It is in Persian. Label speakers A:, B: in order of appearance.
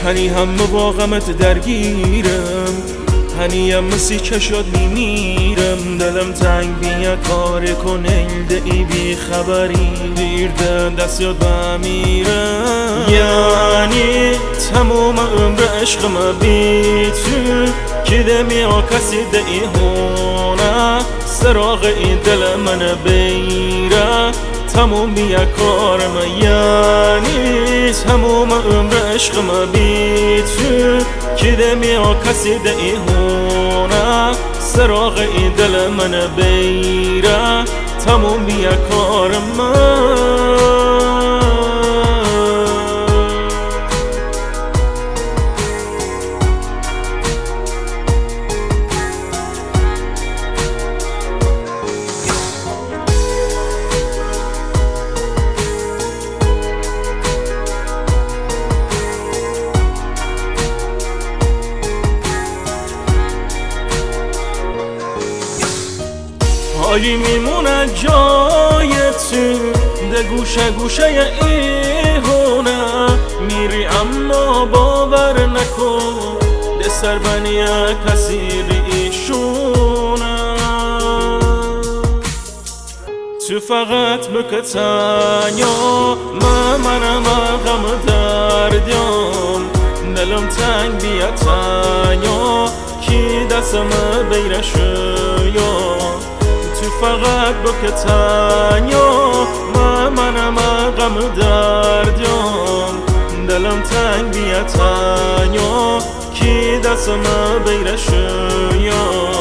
A: هنی هم با غمت درگیرم، هنی هم که شد میمیرم. دلم تنگ بیا کار کن ای بی خبری دیرده دست یاد بمیرم. یعنی تموم عمر عشقم بی تو که دمیا کسی ای هونه سراغ این دل من بیره. تموم بیا کارم یعنی تموم عمر عشقم بی تو که دمیا کسی ای هونه سراغ این دل من بیره. تموم بیا کارم. حالی میمونه جای تو ده گوشه گوشه ایهونه میری اما باور نکن ده سر بنی کسی ریشونه. تو فقط بکتنیا منم غم دردیم دلم تنگ بیا تنیا کی دستم بیره شویا. تو فقط بکتنیا منم غم دردیم دلم تنگ بیا تنیا کی دستم بیره شویا.